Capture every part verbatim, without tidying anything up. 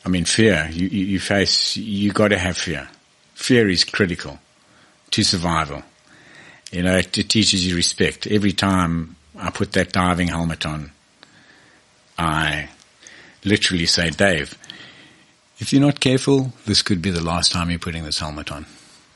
I mean, fear, you, you, you face, you got to have fear. Fear is critical to survival. You know, it, it teaches you respect. Every time I put that diving helmet on, I literally say, Dave, if you're not careful, this could be the last time you're putting this helmet on.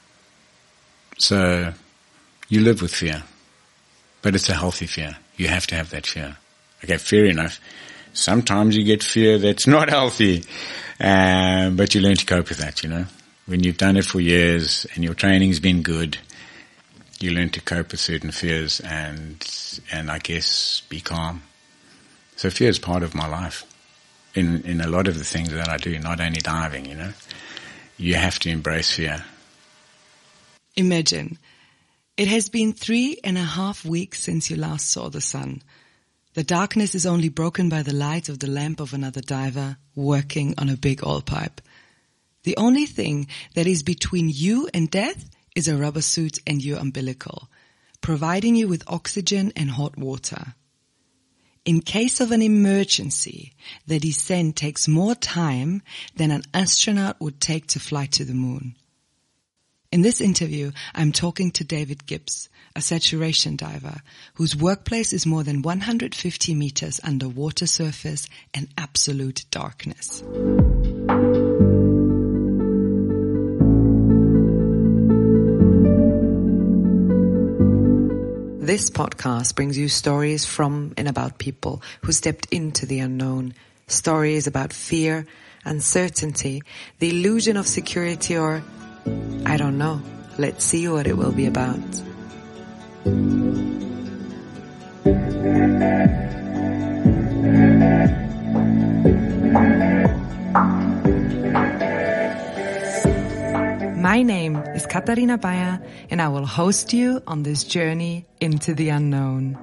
So you live with fear, but it's a healthy fear. You have to have that fear. Okay, fair enough. Sometimes you get fear that's not healthy, um, but you learn to cope with that, you know. When you've done it for years and your training's been good, you learn to cope with certain fears and, and I guess be calm. So fear is part of my life in, in a lot of the things that I do, not only diving, you know. You have to embrace fear. Imagine, it has been three and a half weeks since you last saw the sun. The darkness is only broken by the light of the lamp of another diver working on a big oil pipe. The only thing that is between you and death is a rubber suit and your umbilical, providing you with oxygen and hot water. In case of an emergency, the descent takes more time than an astronaut would take to fly to the moon. In this interview, I'm talking to David Gibbs, a saturation diver whose workplace is more than one hundred fifty meters under water surface and absolute darkness. This podcast brings you stories from and about people who stepped into the unknown. Stories about fear, uncertainty, the illusion of security, or, I don't know. Let's see what it will be about. My name is Katharina Bayer, and I will host you on this journey into the unknown.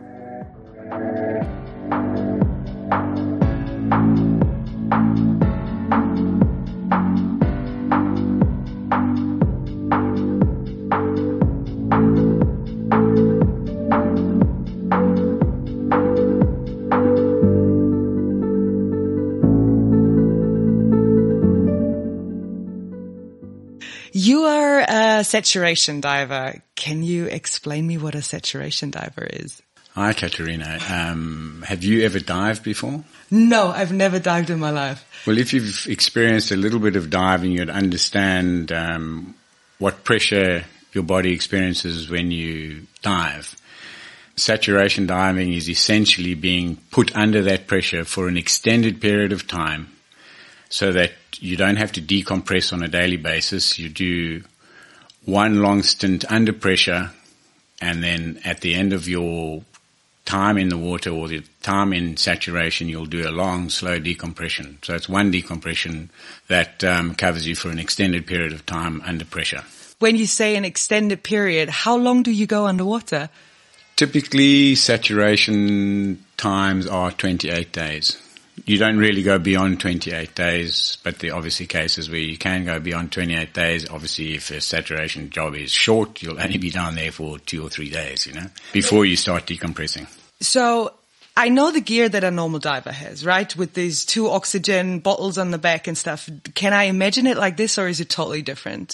You are a saturation diver. Can you explain me what a saturation diver is? Hi, Katerina. Um, have you ever dived before? No, I've never dived in my life. Well, if you've experienced a little bit of diving, you'd understand um, what pressure your body experiences when you dive. Saturation diving is essentially being put under that pressure for an extended period of time, so that you don't have to decompress on a daily basis. You do one long stint under pressure, and then at the end of your time in the water or the time in saturation, you'll do a long, slow decompression. So it's one decompression that um, covers you for an extended period of time under pressure. When you say an extended period, how long do you go underwater? Typically, saturation times are twenty-eight days. You don't really go beyond twenty-eight days, but there are obviously cases where you can go beyond twenty-eight days. Obviously, if a saturation job is short, you'll only be down there for two or three days, you know, before you start decompressing. So I know the gear that a normal diver has, right? With these two oxygen bottles on the back and stuff. Can I imagine it like this, or is it totally different?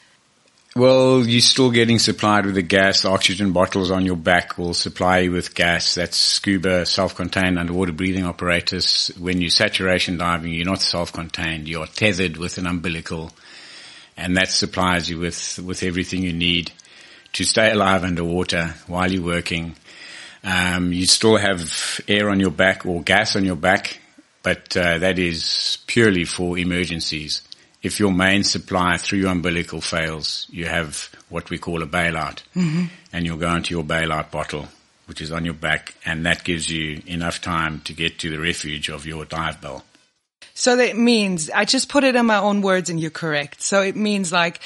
Well, you're still getting supplied with the gas. The oxygen bottles on your back will supply you with gas. That's scuba, self-contained underwater breathing apparatus. When you're saturation diving, you're not self-contained. You're tethered with an umbilical, and that supplies you with, with everything you need to stay alive underwater while you're working. Um, you still have air on your back or gas on your back, but uh, that is purely for emergencies. If your main supply through your umbilical fails, you have what we call a bailout, mm-hmm. and you'll go into your bailout bottle, which is on your back, and that gives you enough time to get to the refuge of your dive bell. So that means, I just put it in my own words and you're correct. So it means like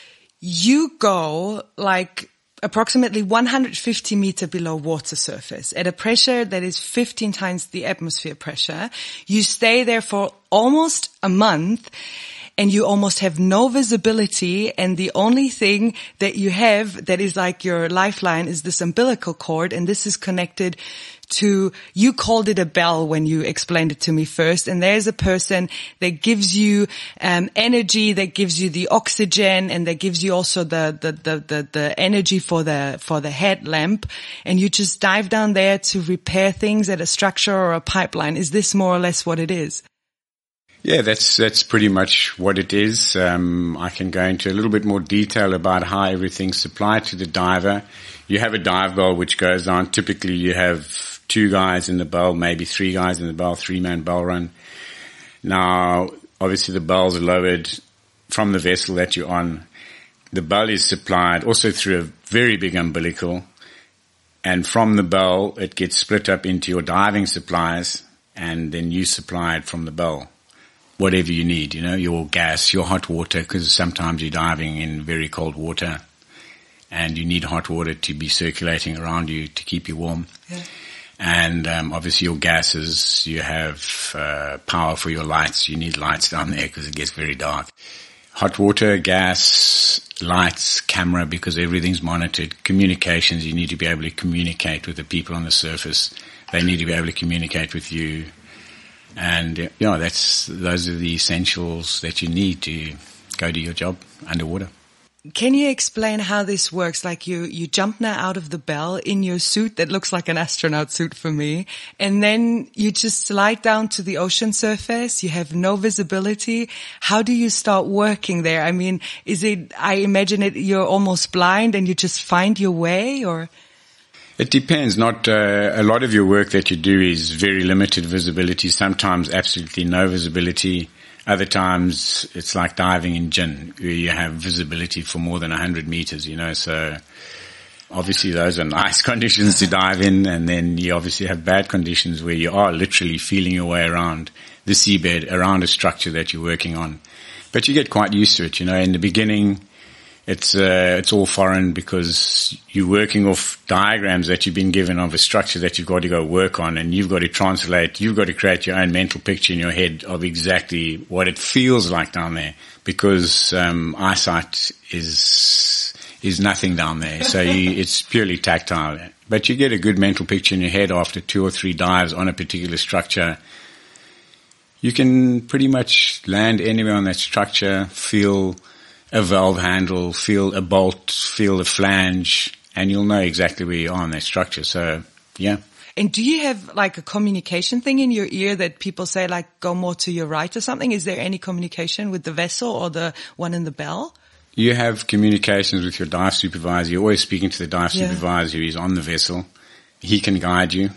you go like approximately one hundred fifty meter below water surface at a pressure that is fifteen times the atmosphere pressure. You stay there for almost a month, and you almost have no visibility, and the only thing that you have that is like your lifeline is this umbilical cord, and this is connected to, you called it a bell when you explained it to me first, and there's a person that gives you um energy, that gives you the oxygen, and that gives you also the the the the, the energy for the for the headlamp, and you just dive down there to repair things at a structure or a pipeline. Is this more or less what it is? Yeah, that's that's pretty much what it is. Um, I can go into a little bit more detail about how everything's supplied to the diver. You have a dive bell which goes on. Typically, you have two guys in the bell, maybe three guys in the bell, three-man bell run. Now, obviously, the bell's lowered from the vessel that you're on. The bell is supplied also through a very big umbilical, and from the bell, it gets split up into your diving supplies, and then you supply it from the bell. Whatever you need, you know, your gas, your hot water, because sometimes you're diving in very cold water and you need hot water to be circulating around you to keep you warm. Yeah. And um, obviously your gases, you have uh, power for your lights. You need lights down there because it gets very dark. Hot water, gas, lights, camera, because everything's monitored. Communications, you need to be able to communicate with the people on the surface. They need to be able to communicate with you. And, you know, that's, those are the essentials that you need to go do your job underwater. Can you explain how this works? Like you, you jump now out of the bell in your suit that looks like an astronaut suit for me. And then you just slide down to the ocean surface. You have no visibility. How do you start working there? I mean, is it, I imagine it, you're almost blind and you just find your way, or? It depends. Not uh, a lot of your work that you do is very limited visibility. Sometimes absolutely no visibility. Other times it's like diving in gin, where you have visibility for more than one hundred meters, you know. So obviously those are nice conditions to dive in, and then you obviously have bad conditions where you are literally feeling your way around the seabed, around a structure that you're working on. But you get quite used to it, you know. In the beginning, It's uh, it's all foreign because you're working off diagrams that you've been given of a structure that you've got to go work on, and you've got to translate, you've got to create your own mental picture in your head of exactly what it feels like down there, because um, eyesight is is nothing down there. So you, it's purely tactile. But you get a good mental picture in your head after two or three dives on a particular structure. You can pretty much land anywhere on that structure, feel a valve handle, feel a bolt, feel a flange, and you'll know exactly where you are on that structure. So, yeah. And do you have like a communication thing in your ear that people say like go more to your right or something? Is there any communication with the vessel or the one in the bell? You have communications with your dive supervisor. You're always speaking to the dive yeah. supervisor who is on the vessel. He can guide you,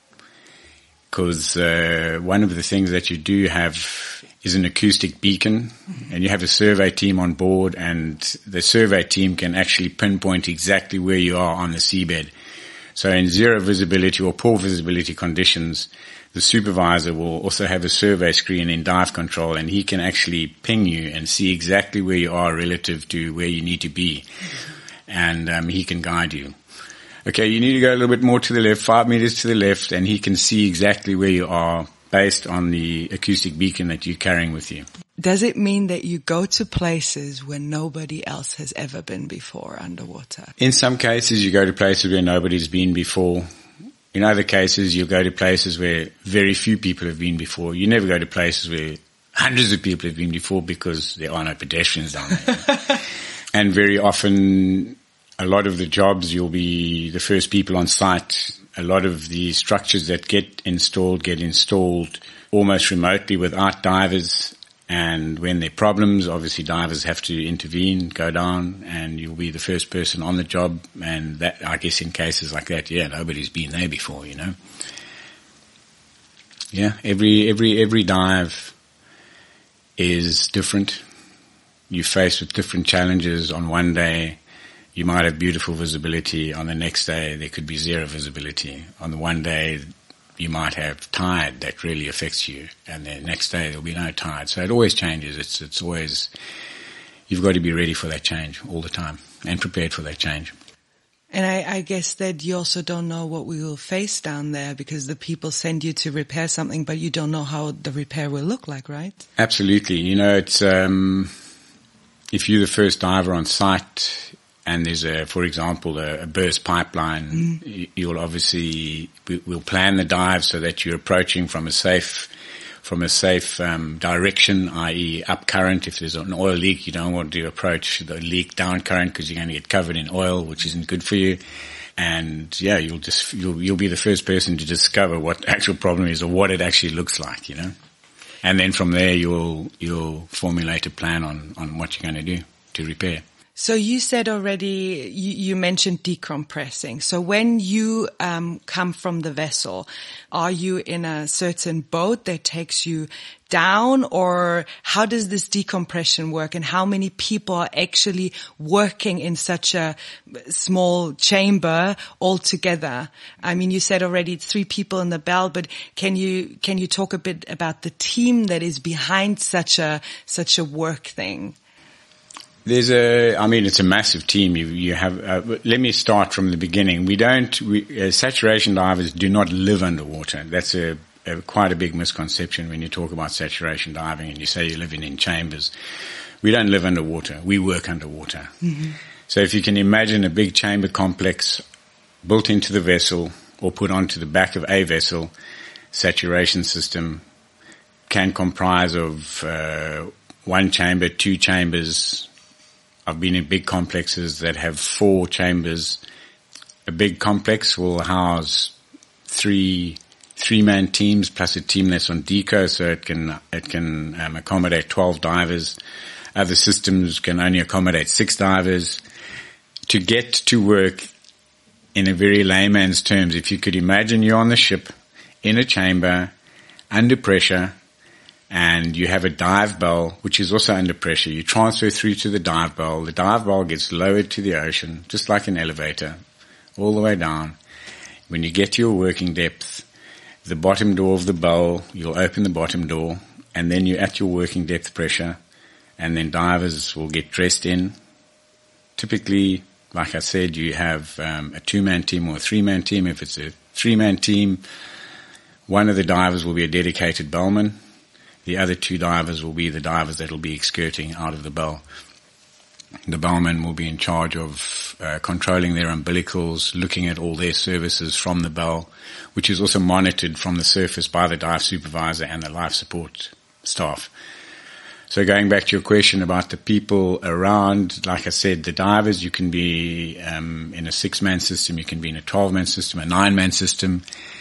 because uh, one of the things that you do have is an acoustic beacon, and you have a survey team on board, and the survey team can actually pinpoint exactly where you are on the seabed. So in zero visibility or poor visibility conditions, the supervisor will also have a survey screen in dive control, and he can actually ping you and see exactly where you are relative to where you need to be. And um, he can guide you. Okay, you need to go a little bit more to the left, five meters to the left, and he can see exactly where you are based on the acoustic beacon that you're carrying with you. Does it mean that you go to places where nobody else has ever been before underwater? In some cases, you go to places where nobody's been before. In other cases, you go to places where very few people have been before. You never go to places where hundreds of people have been before, because there are no pedestrians down there. And very often, a lot of the jobs, you'll be the first people on site. A lot of the structures that get installed get installed almost remotely without divers. And when there are problems, obviously divers have to intervene, go down, and you'll be the first person on the job. And that, I guess in cases like that, yeah, nobody's been there before, you know. Yeah, every, every, every dive is different. You're faced with different challenges. On one day, you might have beautiful visibility. On the next day, there could be zero visibility. On the one day, you might have tide that really affects you, and the next day there'll be no tide. So it always changes. It's it's always, you've got to be ready for that change all the time and prepared for that change. And I, I guess that you also don't know what we will face down there, because the people send you to repair something, but you don't know how the repair will look like, right? Absolutely. You know, it's um, if you're the first diver on site, and there's a, for example, a, a burst pipeline, mm. you'll obviously, we, we'll plan the dive so that you're approaching from a safe, from a safe um, direction, that is up current. If there's an oil leak, you don't want to approach the leak down current because you're going to get covered in oil, which isn't good for you. And yeah, you'll just, you'll, you'll be the first person to discover what the actual problem is or what it actually looks like, you know. And then from there, you'll, you'll formulate a plan on, on what you're going to do to repair. So you said already, you, you mentioned decompressing. So when you um, come from the vessel, are you in a certain boat that takes you down, or how does this decompression work, and how many people are actually working in such a small chamber all together? I mean, you said already it's three people in the bell, but can you can you talk a bit about the team that is behind such a such a work thing? There's a, I mean, it's a massive team. You, you have, uh, let me start from the beginning. We don't, we, uh, saturation divers do not live underwater. That's a, a, quite a big misconception when you talk about saturation diving and you say you're living in chambers. We don't live underwater. We work underwater. Mm-hmm. So if you can imagine a big chamber complex built into the vessel or put onto the back of a vessel, saturation system can comprise of, uh, one chamber, two chambers. I've been in big complexes that have four chambers. A big complex will house three three-man teams plus a team that's on deco, so it can it can um, accommodate twelve divers. Other systems can only accommodate six divers. To get to work, in a very layman's terms, if you could imagine you're on the ship in a chamber under pressure, and you have a dive bell, which is also under pressure. You transfer through to the dive bell. The dive bell gets lowered to the ocean, just like an elevator, all the way down. When you get to your working depth, the bottom door of the bell, you'll open the bottom door, and then you're at your working depth pressure, and then divers will get dressed in. Typically, like I said, you have um, a two-man team or a three-man team. If it's a three-man team, one of the divers will be a dedicated bellman. The other two divers will be the divers that will be skirting out of the bell. The bellman will be in charge of uh, controlling their umbilicals, looking at all their services from the bell, which is also monitored from the surface by the dive supervisor and the life support staff. So going back to your question about the people around, like I said, the divers, you can be um, in a six-man system, you can be in a twelve-man system, a nine-man system.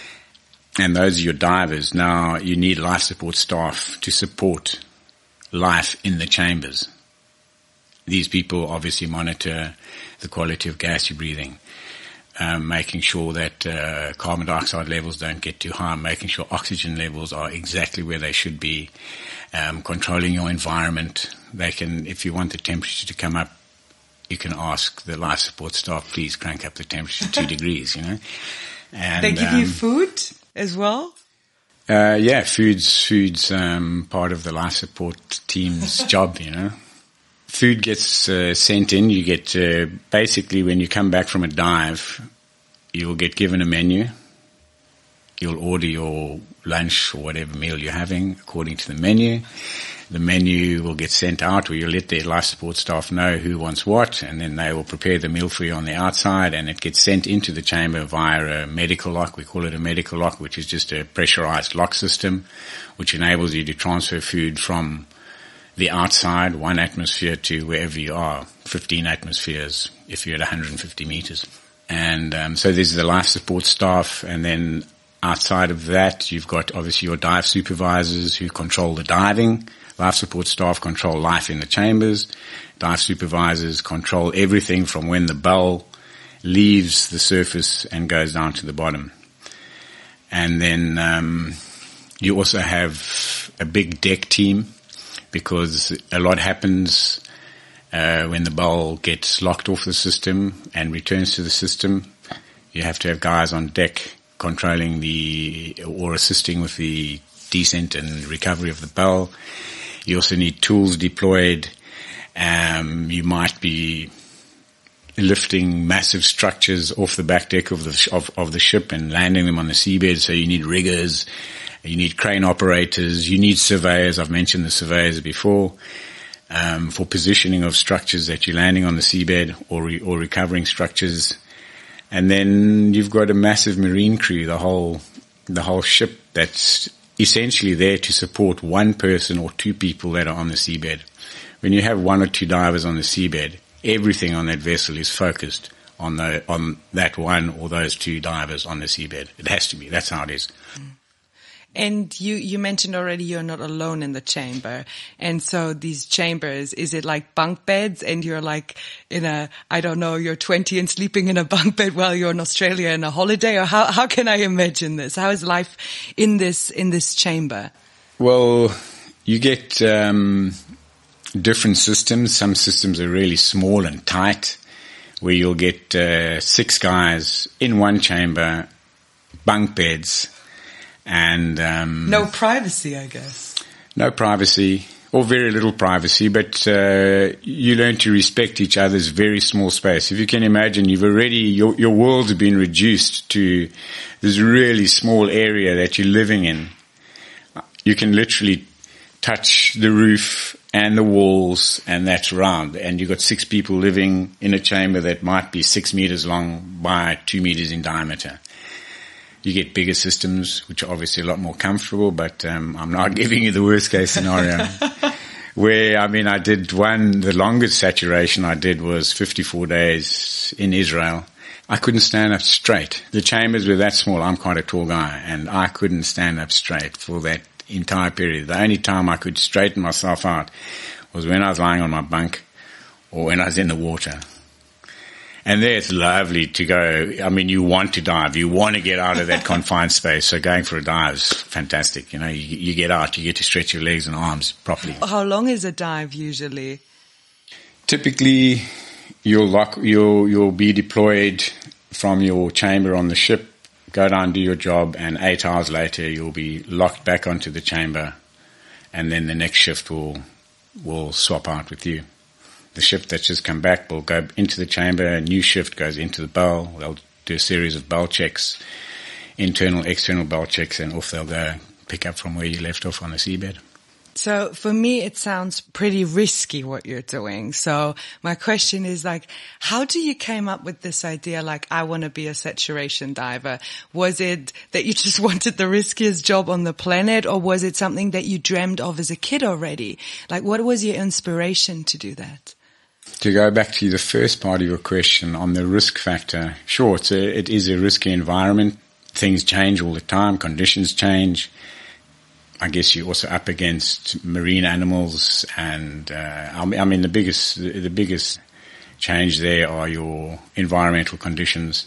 And those are your divers. Now, you need life support staff to support life in the chambers. These people obviously monitor the quality of gas you're breathing, um, making sure that uh, carbon dioxide levels don't get too high, making sure oxygen levels are exactly where they should be, um, controlling your environment. They can, if you want the temperature to come up, you can ask the life support staff, please crank up the temperature two degrees, you know. And they give um, you food as well? Uh, yeah, food's, food's, um, part of the life support team's job, you know. Food gets, uh, sent in. You get, uh, basically when you come back from a dive, you'll get given a menu. You'll order your lunch or whatever meal you're having according to the menu. The menu will get sent out, or you'll let the life support staff know who wants what, and then they will prepare the meal for you on the outside, and it gets sent into the chamber via a medical lock. We call it a medical lock, which is just a pressurized lock system, which enables you to transfer food from the outside, one atmosphere, to wherever you are, fifteen atmospheres if you're at one hundred fifty meters. And um, so there's the life support staff, and then outside of that, you've got obviously your dive supervisors who control the diving. Life support staff control life in the chambers. Dive supervisors control everything from when the bell leaves the surface and goes down to the bottom. And then um, you also have a big deck team, because a lot happens uh, when the bell gets locked off the system and returns to the system. You have to have guys on deck controlling the, or assisting with the descent and recovery of the bell. You also need tools deployed. Um, you might be lifting massive structures off the back deck of the of, of the ship and landing them on the seabed. So you need riggers, you need crane operators, you need surveyors. I've mentioned the surveyors before. um, for positioning of structures that you're landing on the seabed or re- or recovering structures. And then you've got a massive marine crew, the whole the whole ship that's essentially there to support one person or two people that are on the seabed. When you have one or two divers on the seabed, everything on that vessel is focused on the on that one or those two divers on the seabed. It has to be. That's how it is. And you, you mentioned already you're not alone in the chamber. And so these chambers, is it like bunk beds and you're like in a, I don't know, you're twenty and sleeping in a bunk bed while you're in Australia on a holiday? Or how, how can I imagine this? How is life in this, in this chamber? Well, you get, um, different systems. Some systems are really small and tight, where you'll get, uh, six guys in one chamber, bunk beds. And um, no privacy, I guess. No privacy, or very little privacy, but uh, you learn to respect each other's very small space. If you can imagine, you've already your your world's been reduced to this really small area that you're living in. You can literally touch the roof and the walls, and that's round. And you've got six people living in a chamber that might be six meters long by two meters in diameter. You get bigger systems, which are obviously a lot more comfortable, but um, I'm not giving you the worst case scenario. Where, I mean, I did one, the longest saturation I did was fifty-four days in Israel. I couldn't stand up straight. The chambers were that small. I'm quite a tall guy, and I couldn't stand up straight for that entire period. The only time I could straighten myself out was when I was lying on my bunk or when I was in the water. And there it's lovely to go. I mean, you want to dive. You want to get out of that confined space. So going for a dive is fantastic. You know, you, you get out, you get to stretch your legs and arms properly. How long is a dive usually? Typically, you'll lock, you'll, you'll be deployed from your chamber on the ship, go down, do your job, and eight hours later you'll be locked back onto the chamber, and then the next shift will, will swap out with you. The shift that's just come back will go into the chamber. A new shift goes into the bow. They'll do a series of bow checks, internal, external bow checks, and off they'll go pick up from where you left off on the seabed. So for me, it sounds pretty risky what you're doing. So my question is like, how do you came up with this idea? Like, I want to be a saturation diver. Was it that you just wanted the riskiest job on the planet, or was it something that you dreamed of as a kid already? Like, what was your inspiration to do that? To go back to the first part of your question on the risk factor, sure, it's a, it is a risky environment. Things change all the time. Conditions change. I guess you're also up against marine animals, and uh, I mean the biggest the biggest change there are your environmental conditions.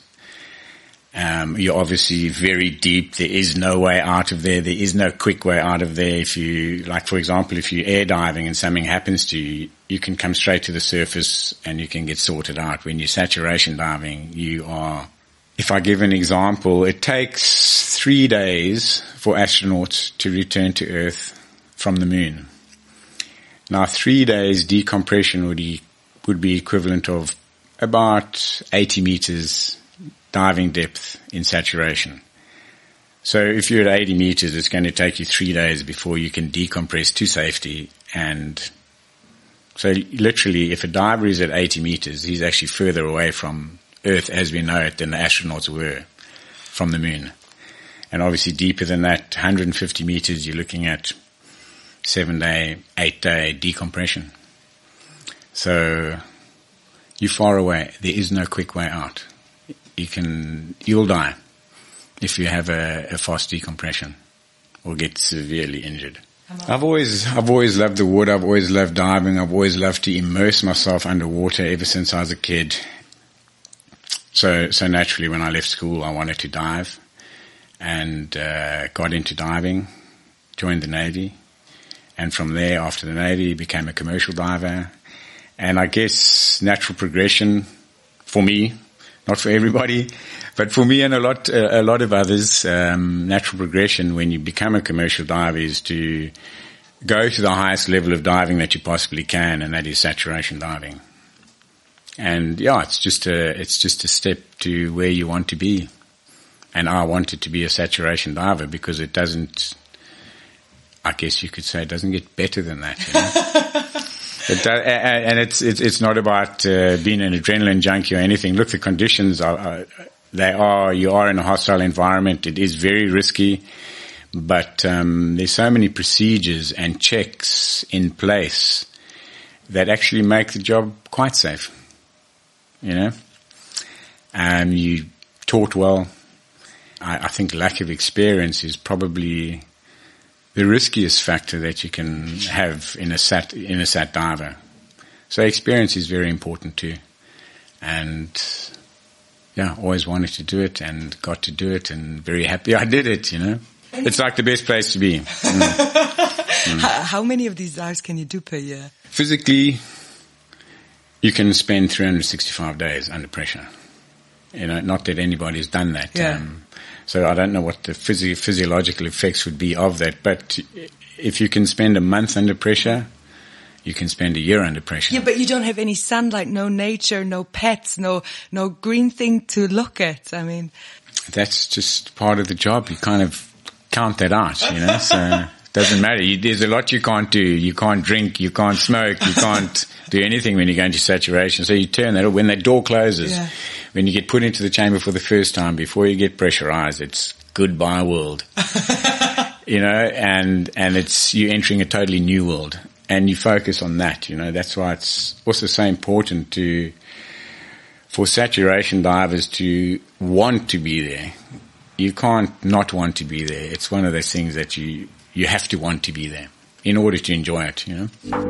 Um, you're obviously very deep. There is no way out of there. There is no quick way out of there. If you, like, for example, if you're air diving and something happens to you, you can come straight to the surface and you can get sorted out. When you're saturation diving, you are, if I give an example, it takes three days for astronauts to return to Earth from the moon. Now, three days decompression would be, would be equivalent of about eighty meters diving depth in saturation. So if you're at eighty meters, it's going to take you three days before you can decompress to safety. And so literally, if a diver is at eighty meters, he's actually further away from Earth as we know it than the astronauts were from the moon. And obviously deeper than that, one hundred fifty meters, you're looking at seven day, eight day decompression. So you're far away. There is no quick way out. You can, you'll die if you have a, a fast decompression or get severely injured. I've always, I've always loved the water. I've always loved diving. I've always loved to immerse myself underwater ever since I was a kid. So, so naturally when I left school, I wanted to dive and, uh, got into diving, joined the Navy. And from there, after the Navy, became a commercial diver. And I guess natural progression for me, not for everybody, but for me and a lot, a lot of others, um, natural progression when you become a commercial diver is to go to the highest level of diving that you possibly can, and that is saturation diving. And yeah, it's just a, it's just a step to where you want to be. And I wanted to be a saturation diver because it doesn't, I guess you could say it doesn't get better than that, you know? It, uh, and it's, it's it's not about uh, being an adrenaline junkie or anything. Look, the conditions are, are they are. You are in a hostile environment. It is very risky, but um, there's so many procedures and checks in place that actually make the job quite safe. You know, and you taught well. I, I think lack of experience is probably the riskiest factor that you can have in a sat in a sat diver. So experience is very important too, and yeah, always wanted to do it and got to do it, and very happy I did it. You know, it's like the best place to be. Mm. Mm. How, how many of these dives can you do per year? Physically, you can spend three hundred sixty-five days under pressure. You know, not that anybody's done that. Yeah. Um, So I don't know what the physio- physiological effects would be of that. But if you can spend a month under pressure, you can spend a year under pressure. Yeah, but you don't have any sunlight, no nature, no pets, no no green thing to look at. I mean, that's just part of the job. You kind of count that out, you know. So it doesn't matter. You, there's a lot you can't do. You can't drink. You can't smoke. You can't do anything when you go into saturation. So you turn that off. When that door closes, yeah. When you get put into the chamber for the first time, before you get pressurized, it's goodbye world. You know, and, and it's, you're entering a totally new world, and you focus on that, you know. That's why it's also so important to, for saturation divers to want to be there. You can't not want to be there. It's one of those things that you, you have to want to be there in order to enjoy it, you know.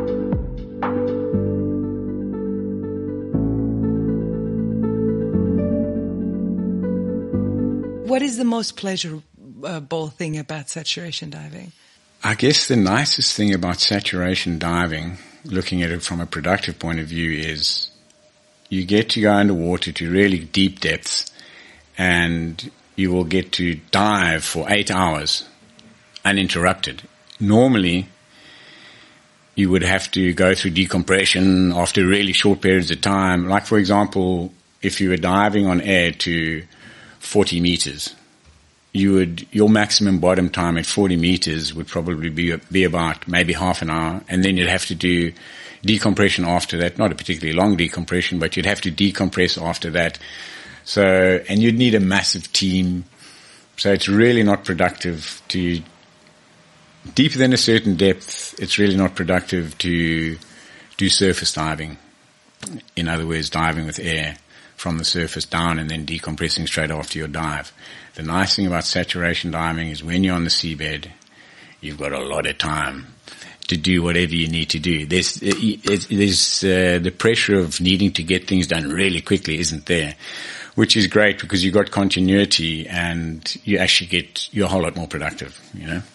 What is the most pleasurable thing about saturation diving? I guess the nicest thing about saturation diving, looking at it from a productive point of view, is you get to go underwater to really deep depths, and you will get to dive for eight hours uninterrupted. Normally, you would have to go through decompression after really short periods of time. Like, for example, if you were diving on air to forty meters, you would, your maximum bottom time at forty meters would probably be, be about maybe half an hour. And then you'd have to do decompression after that. Not a particularly long decompression, but you'd have to decompress after that. So, and you'd need a massive team. So it's really not productive to, deeper than a certain depth, it's really not productive to do surface diving. In other words, diving with air from the surface down and then decompressing straight after your dive. The nice thing about saturation diving is when you're on the seabed, you've got a lot of time to do whatever you need to do. There's, there's uh, the pressure of needing to get things done really quickly isn't there, which is great because you've got continuity and you actually get, you're a whole lot more productive, you know.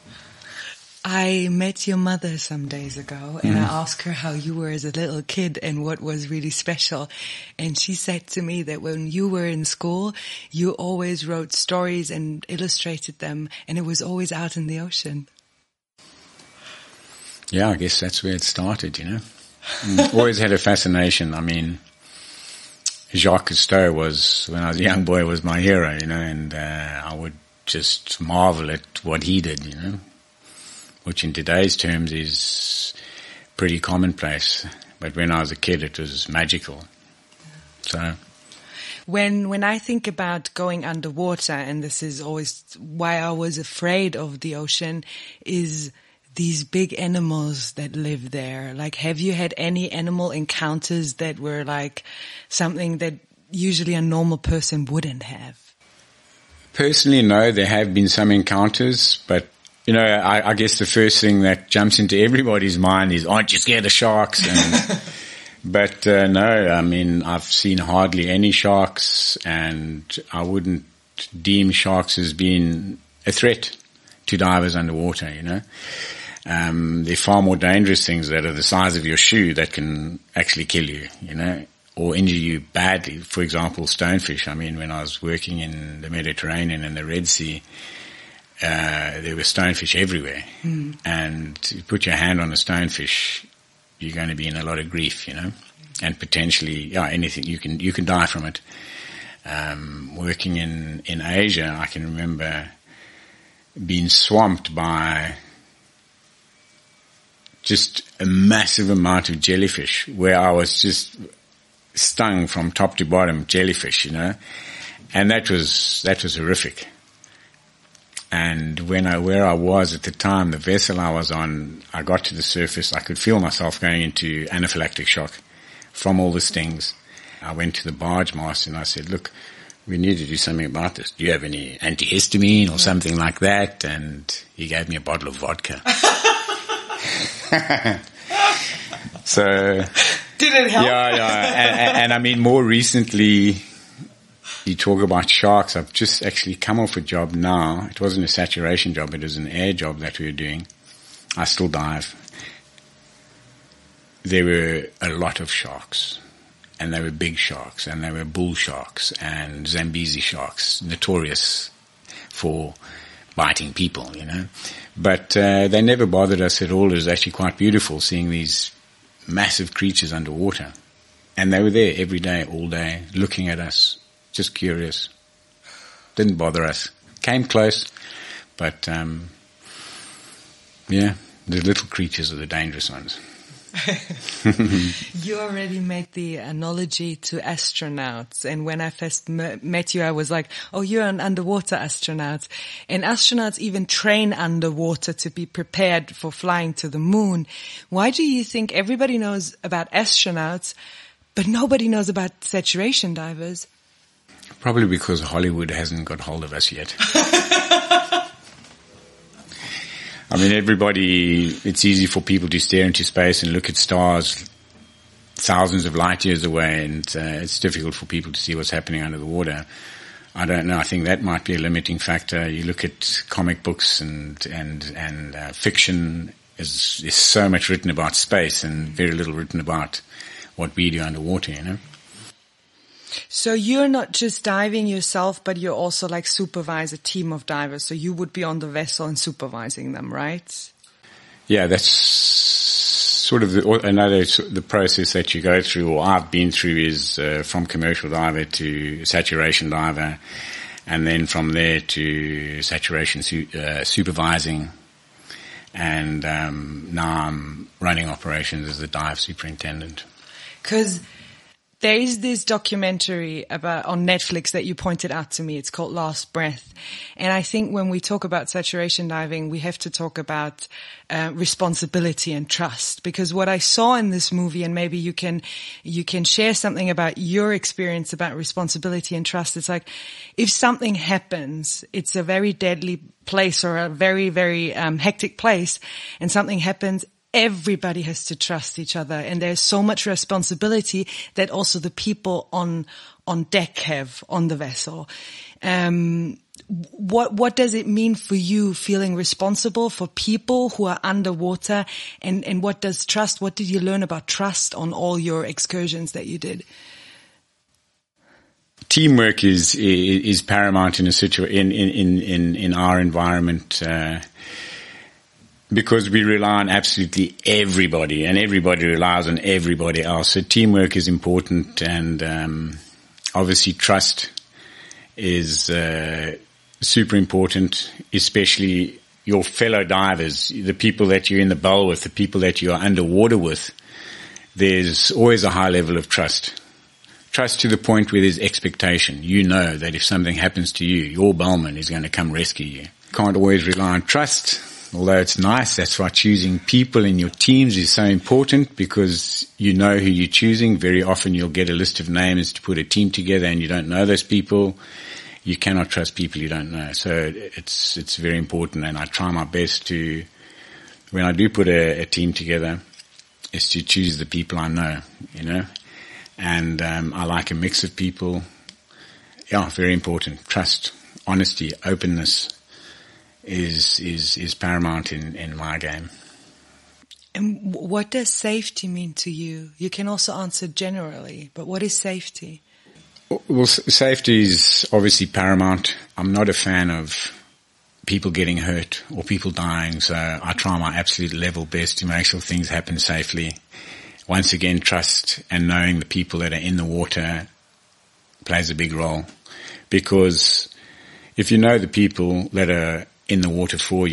I met your mother some days ago, and mm. I asked her how you were as a little kid and what was really special. And she said to me that when you were in school, you always wrote stories and illustrated them, and it was always out in the ocean. Yeah, I guess that's where it started, you know. Mm. Always had a fascination. I mean, Jacques Cousteau was, when I was a young boy, was my hero, you know, and uh, I would just marvel at what he did, you know, which in today's terms is pretty commonplace. But when I was a kid, it was magical. So, when when I think about going underwater, and this is always why I was afraid of the ocean, is these big animals that live there. Like, have you had any animal encounters that were like something that usually a normal person wouldn't have? Personally, no. There have been some encounters, but you know, I, I guess the first thing that jumps into everybody's mind is, aren't you scared of sharks? And, but uh, no, I mean, I've seen hardly any sharks, and I wouldn't deem sharks as being a threat to divers underwater, you know. Um, they're far more dangerous things that are the size of your shoe that can actually kill you, you know, or injure you badly. For example, stonefish. I mean, when I was working in the Mediterranean and the Red Sea, Uh, there were stonefish everywhere. Mm. And you put your hand on a stonefish, you're going to be in a lot of grief, you know, and potentially, yeah, anything, you can, you can die from it. Um, working in, in Asia, I can remember being swamped by just a massive amount of jellyfish where I was just stung from top to bottom, jellyfish, you know, and that was, that was horrific. And when I, where I was at the time, the vessel I was on, I got to the surface, I could feel myself going into anaphylactic shock from all the stings. I went to the barge master and I said, look, we need to do something about this. Do you have any antihistamine or yeah. something like that? And he gave me a bottle of vodka. So. Did it help? Yeah, yeah. And, and, and I mean, more recently, you talk about sharks. I've just actually come off a job now. It wasn't a saturation job. It was an air job that we were doing. I still dive. There were a lot of sharks. And they were big sharks, and they were bull sharks and Zambezi sharks, notorious for biting people, you know. But uh, they never bothered us at all. It was actually quite beautiful seeing these massive creatures underwater. And they were there every day, all day, looking at us, just curious. Didn't bother us. Came close, but, um, yeah, the little creatures are the dangerous ones. You already made the analogy to astronauts, and when I first m- met you I was like, oh, you're an underwater astronaut. And astronauts even train underwater to be prepared for flying to the moon. Why do you think everybody knows about astronauts but nobody knows about saturation divers? Probably because Hollywood hasn't got hold of us yet. I mean, everybody, it's easy for people to stare into space and look at stars thousands of light years away, and uh, it's difficult for people to see what's happening under the water. I don't know. I think that might be a limiting factor. You look at comic books and, and, and uh, fiction, is, is so much written about space and very little written about what we do underwater, you know? So you're not just diving yourself, but you're also like supervise a team of divers. So you would be on the vessel and supervising them, right? Yeah, that's sort of the, another the process that you go through, or I've been through, is uh, from commercial diver to saturation diver, and then from there to saturation su- uh, supervising, and um, now I'm running operations as the dive superintendent. Because there is this documentary about on Netflix that you pointed out to me. It's called Last Breath. And I think when we talk about saturation diving, we have to talk about uh, responsibility and trust. Because what I saw in this movie, and maybe you can you can share something about your experience about responsibility and trust. It's like, if something happens, it's a very deadly place or a very, very um, hectic place, and something happens, everybody has to trust each other, and there's so much responsibility that also the people on on deck have on the vessel. Um, what what does it mean for you feeling responsible for people who are underwater, and and what does trust? What did you learn about trust on all your excursions that you did? Teamwork is is paramount in a situ in in in in our environment. Uh, Because we rely on absolutely everybody, and everybody relies on everybody else. So teamwork is important, and um, obviously trust is uh, super important, especially your fellow divers, the people that you're in the bowl with, the people that you are underwater with. There's always a high level of trust. Trust to the point where there's expectation. You know that if something happens to you, your bowman is going to come rescue you. Can't always rely on trust. Although it's nice, that's why choosing people in your teams is so important, because you know who you're choosing. Very often you'll get a list of names to put a team together and you don't know those people. You cannot trust people you don't know. So it's it's very important, and I try my best to, when I do put a, a team together, is to choose the people I know, you know. And um, I like a mix of people. Yeah, very important. Trust, honesty, openness is is is paramount in, in my game. And what does safety mean to you? You can also answer generally, but what is safety? Well, safety is obviously paramount. I'm not a fan of people getting hurt or people dying, so I try my absolute level best to make sure things happen safely. Once again, trust and knowing the people that are in the water plays a big role, because if you know the people that are in the water for you,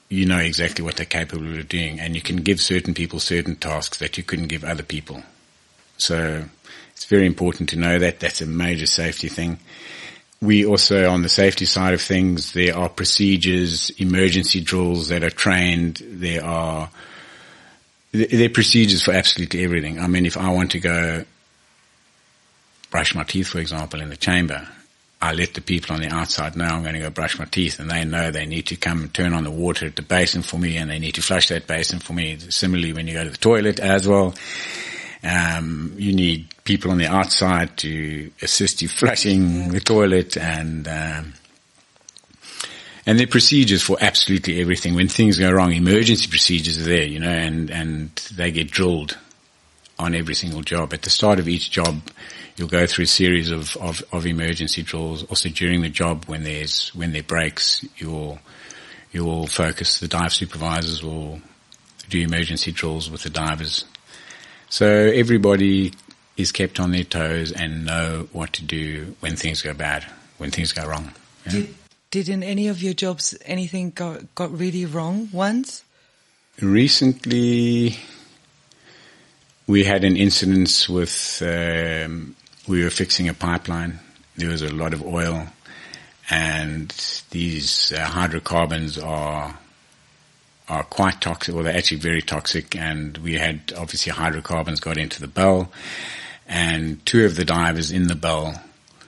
you know exactly what they're capable of doing, and you can give certain people certain tasks that you couldn't give other people. So it's very important to know that. That's a major safety thing. We also, on the safety side of things, there are procedures, emergency drills that are trained. There are there are procedures for absolutely everything. I mean, if I want to go brush my teeth, for example, in the chamber, I let the people on the outside know I'm going to go brush my teeth, and they know they need to come and turn on the water at the basin for me, and they need to flush that basin for me. Similarly, when you go to the toilet as well, um, you need people on the outside to assist you flushing the toilet, and um, and there are procedures for absolutely everything. When things go wrong, emergency procedures are there, you know, and, and they get drilled on every single job. At the start of each job, you'll go through a series of, of, of emergency drills. Also during the job, when there's, when there breaks, you'll, you'll focus, the dive supervisors will do emergency drills with the divers. So everybody is kept on their toes and know what to do when things go bad, when things go wrong. Yeah? Did, did in any of your jobs anything go, got really wrong once? Recently, we had an incident with, um, we were fixing a pipeline. There was a lot of oil, and these uh, hydrocarbons are are quite toxic, or they're actually very toxic, and we had, obviously, hydrocarbons got into the bell, and two of the divers in the bell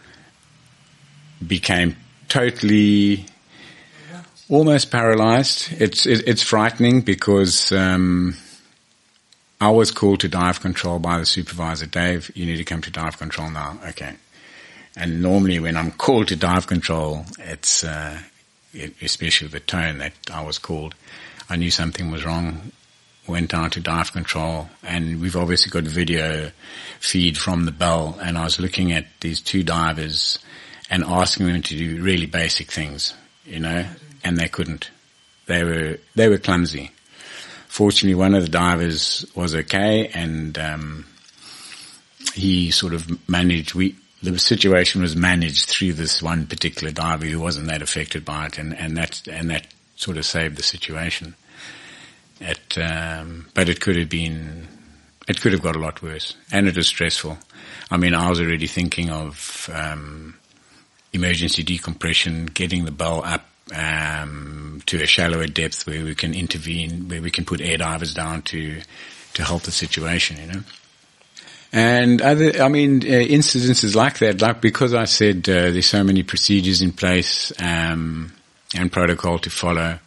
became totally, almost paralyzed. It's it, it's frightening because um, I was called to dive control by the supervisor. Dave, you need to come to dive control now. Okay. And normally when I'm called to dive control, it's uh, especially the tone that I was called, I knew something was wrong. Went down to dive control, and we've obviously got video feed from the bell, and I was looking at these two divers and asking them to do really basic things, you know, and they couldn't. They were they were clumsy. Fortunately, one of the divers was okay, and um, he sort of managed. We the situation was managed through this one particular diver who wasn't that affected by it, and and that and that sort of saved the situation. It, um, but it could have been, it could have got a lot worse, and it was stressful. I mean, I was already thinking of um, emergency decompression, getting the bell up um, to a shallower depth where we can intervene, where we can put air divers down to to help the situation, you know. And other, I mean, uh, incidences like that, like because I said uh, there's so many procedures in place um, and protocol to follow.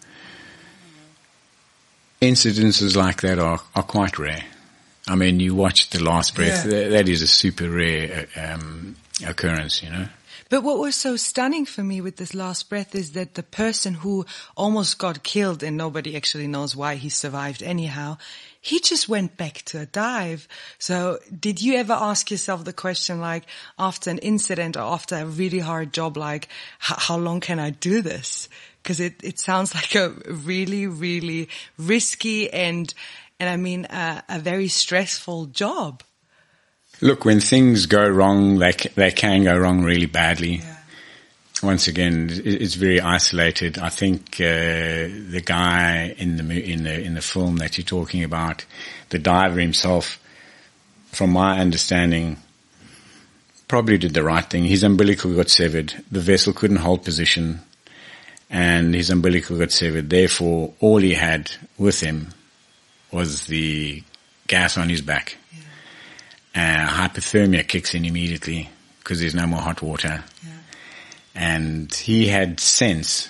Incidences like that are, are quite rare. I mean, you watch The Last Breath, yeah. that, that is a super rare um, occurrence, you know. But what was so stunning for me with this Last Breath is that the person who almost got killed, and nobody actually knows why he survived anyhow, he just went back to a dive. So did you ever ask yourself the question, like, after an incident or after a really hard job, like, how long can I do this? Because it, it sounds like a really, really risky and, and I mean, uh, a very stressful job. Look, when things go wrong, they they can go wrong really badly. Yeah. Once again, it's very isolated. I think uh, the guy in the in the in the film that you're talking about, the diver himself, from my understanding, probably did the right thing. His umbilical got severed. The vessel couldn't hold position, and his umbilical got severed. Therefore, all he had with him was the gas on his back. Yeah. Uh, hypothermia kicks in immediately because there's no more hot water. Yeah. And he had sense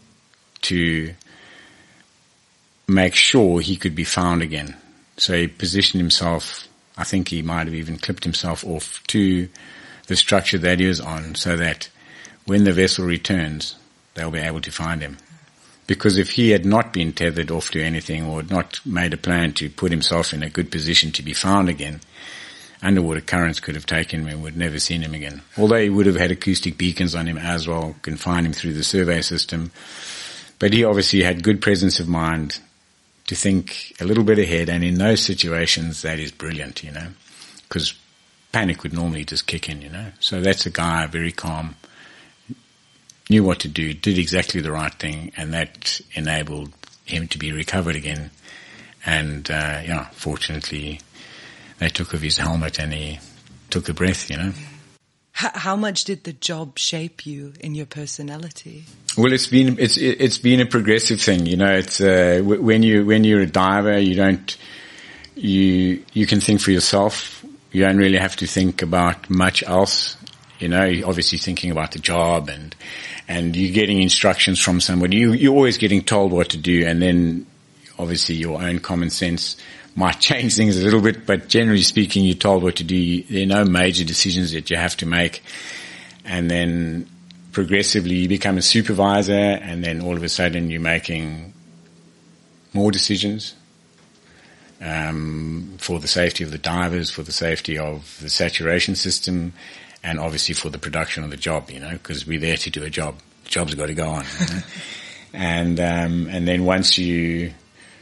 to make sure he could be found again. So he positioned himself, I think he might have even clipped himself off to the structure that he was on so that when the vessel returns, they'll be able to find him. Because if he had not been tethered off to anything or had not made a plan to put himself in a good position to be found again, underwater currents could have taken him and would never seen him again. Although he would have had acoustic beacons on him as well, can find him through the survey system. But he obviously had good presence of mind to think a little bit ahead, and in those situations that is brilliant, you know, because panic would normally just kick in, you know. So that's a guy, very calm, knew what to do, did exactly the right thing, and that enabled him to be recovered again. And, uh, yeah, fortunately, they took off his helmet and he took a breath, you know. How much did the job shape you in your personality? Well, it's been it's it's been a progressive thing, you know. It's uh, when you when you're a diver, you don't you you can think for yourself. You don't really have to think about much else, you know. You're obviously thinking about the job and and you're getting instructions from somebody. You you're always getting told what to do, and then obviously your own common sense might change things a little bit, but generally speaking, you're told what to do. There are no major decisions that you have to make. And then progressively you become a supervisor, and then all of a sudden you're making more decisions um, for the safety of the divers, for the safety of the saturation system, and obviously for the production of the job, you know, because we're there to do a job. The job's got to go on. You know? and um, and then once you...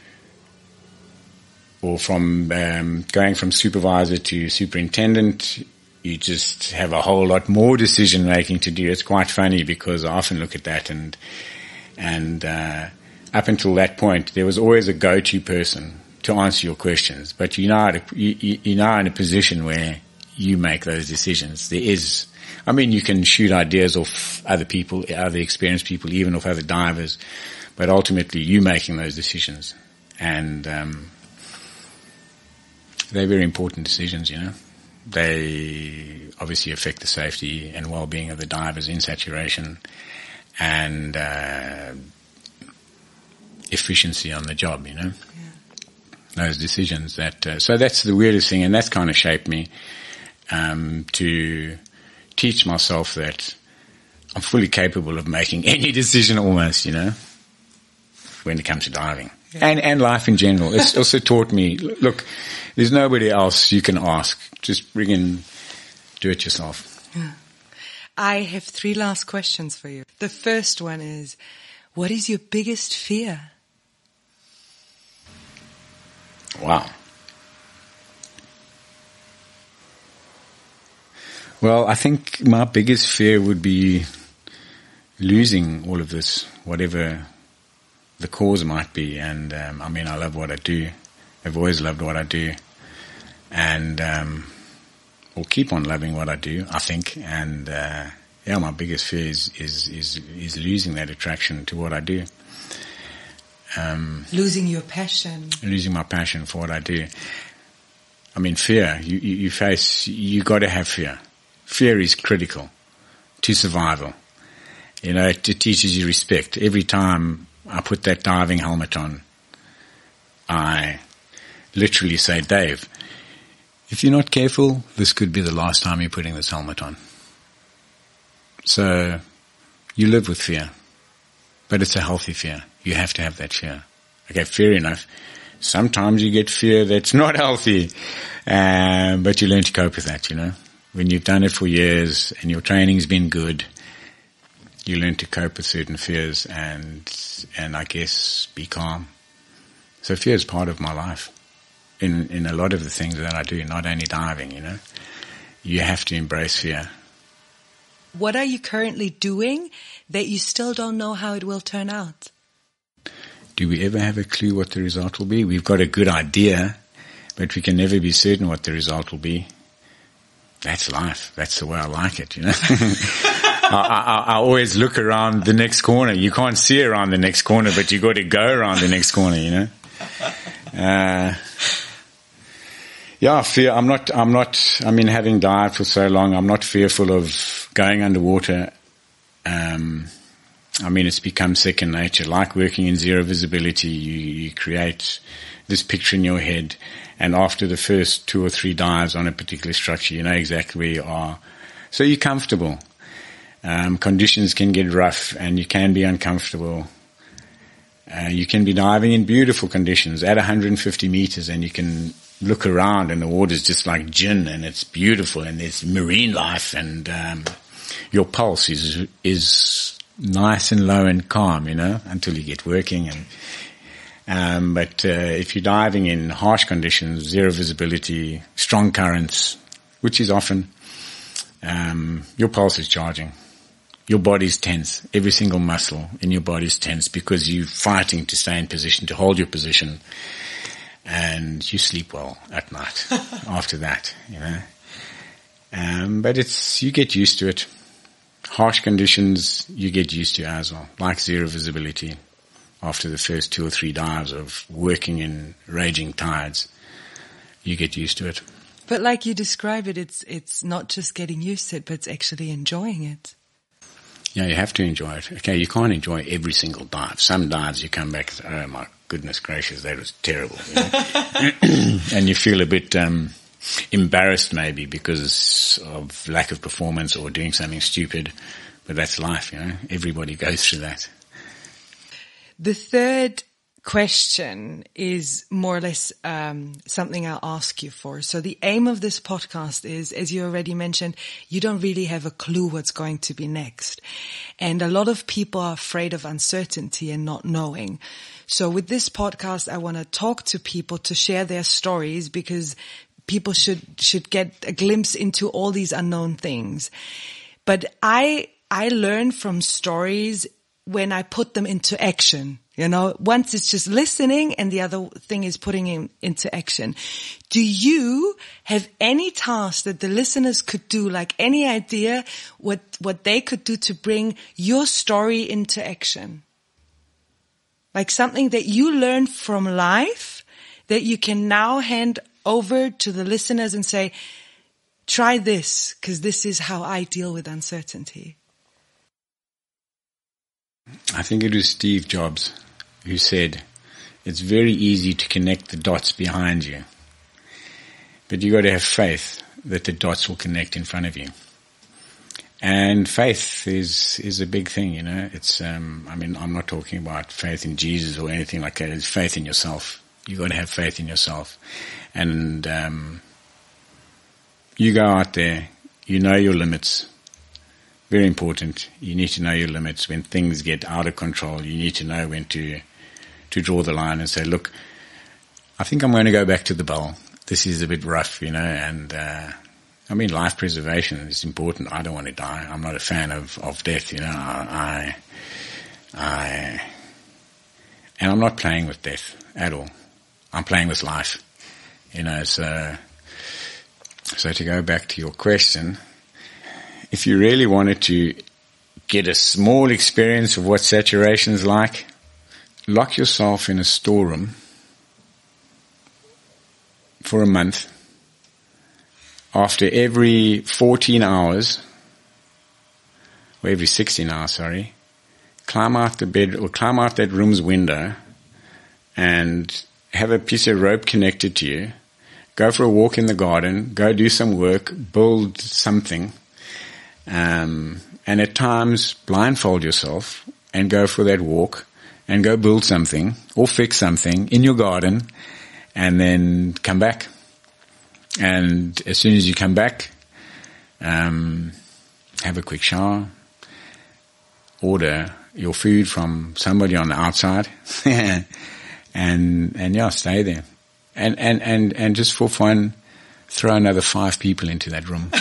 or from um, going from supervisor to superintendent, you just have a whole lot more decision making to do. It's quite funny because I often look at that, and and uh, up until that point, there was always a go-to person to answer your questions. But you're now, at a, you, you're now in a position where you make those decisions. There is, I mean, you can shoot ideas off other people, other experienced people, even off other divers, but ultimately you're making those decisions. And um they're very important decisions, you know. They obviously affect the safety and well-being of the divers in saturation and uh, efficiency on the job, you know. Yeah. Those decisions that... Uh, so that's the weirdest thing, and that's kind of shaped me um, to teach myself that I'm fully capable of making any decision almost, you know, when it comes to diving. Yeah. And, and life in general. It's also taught me, look, there's nobody else you can ask. Just bring in, do it yourself. Yeah. I have three last questions for you. The first one is, what is your biggest fear? Wow. Well, I think my biggest fear would be losing all of this, whatever the cause might be. And um, I mean, I love what I do. I've always loved what I do, and um, will keep on loving what I do, I think. And uh, yeah, my biggest fear is is is, is losing that attraction to what I do. Um, losing your passion. Losing my passion for what I do. I mean, fear. You you, you face. You got to have fear. Fear is critical to survival. You know, it, it teaches you respect. Every time I put that diving helmet on, I literally say, Dave, if you're not careful, this could be the last time you're putting this helmet on. So you live with fear, but it's a healthy fear. You have to have that fear. Okay, fair enough. Sometimes you get fear that's not healthy, um, but you learn to cope with that, you know. When you've done it for years and your training's been good, you learn to cope with certain fears and, and I guess be calm. So fear is part of my life in, in a lot of the things that I do, not only diving, you know. You have to embrace fear. What are you currently doing that you still don't know how it will turn out? Do we ever have a clue what the result will be? We've got a good idea, but we can never be certain what the result will be. That's life. That's the way I like it, you know. I, I, I always look around the next corner. You can't see around the next corner, but you got to go around the next corner, you know. Uh, yeah, fear. I'm not, I'm not, I mean, having dived for so long, I'm not fearful of going underwater. Um, I mean, it's become second nature. Like working in zero visibility, you, you create this picture in your head, and after the first two or three dives on a particular structure, you know exactly where you are. So you're comfortable. Um, conditions can get rough, and you can be uncomfortable. Uh, you can be diving in beautiful conditions at one hundred fifty meters, and you can look around, and the water's just like gin, and it's beautiful, and there's marine life, and um, your pulse is is nice and low and calm, you know, until you get working. And um, but uh, if you're diving in harsh conditions, zero visibility, strong currents, which is often, um, your pulse is charging. your body's tense. Every single muscle in your body's tense because you're fighting to stay in position, to hold your position. And you sleep well at night after that, you know. Um, but it's, you get used to it. Harsh conditions, you get used to as well. Like zero visibility after the first two or three dives of working in raging tides, you get used to it. But like you describe it, it's, it's not just getting used to it, but it's actually enjoying it. Yeah, you have to enjoy it. Okay, you can't enjoy every single dive. Some dives you come back and say, oh my goodness gracious, that was terrible. You know? And you feel a bit um, embarrassed maybe because of lack of performance or doing something stupid. But that's life, you know. Everybody goes through that. The third question is more or less um, something I'll ask you for. So the aim of this podcast is, as you already mentioned, you don't really have a clue what's going to be next. And a lot of people are afraid of uncertainty and not knowing. So with this podcast, I want to talk to people to share their stories because people should should get a glimpse into all these unknown things. But I I learn from stories when I put them into action. You know, once it's just listening and the other thing is putting it into action. Do you have any task that the listeners could do, like any idea what, what they could do to bring your story into action? Like something that you learned from life that you can now hand over to the listeners and say, try this, because this is how I deal with uncertainty. I think it was Steve Jobs who said, it's very easy to connect the dots behind you, but you got to have faith that the dots will connect in front of you. And faith is is a big thing, you know. It's um, I mean, I'm not talking about faith in Jesus or anything like that. It's faith in yourself. You got to have faith in yourself, and um, you go out there. You know your limits. Very important. You need to know your limits. When things get out of control, you need to know when to to draw the line and say, look, I think I'm going to go back to the bowl. This is a bit rough, you know, and uh, I mean, life preservation is important. I don't want to die. I'm not a fan of, of death, you know. I, I, and I'm not playing with death at all. I'm playing with life, you know, so, so to go back to your question, if you really wanted to get a small experience of what saturation is like, lock yourself in a storeroom for a month. After every fourteen hours, or every sixteen hours, sorry, climb out the bed or climb out that room's window and have a piece of rope connected to you. Go for a walk in the garden, go do some work, build something. Um, and at times blindfold yourself and go for that walk and go build something or fix something in your garden and then come back. And as soon as you come back, um, have a quick shower, order your food from somebody on the outside and, and yeah, stay there. And, and, and, and just for fun, throw another five people into that room.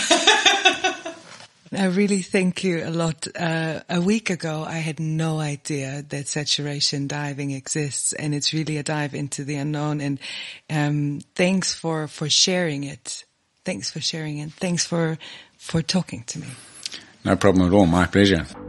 I really thank you a lot. Uh, a week ago, I had no idea that saturation diving exists, and it's really a dive into the unknown. And um, thanks for, for sharing it. Thanks for sharing it. Thanks for for talking to me. No problem at all. My pleasure.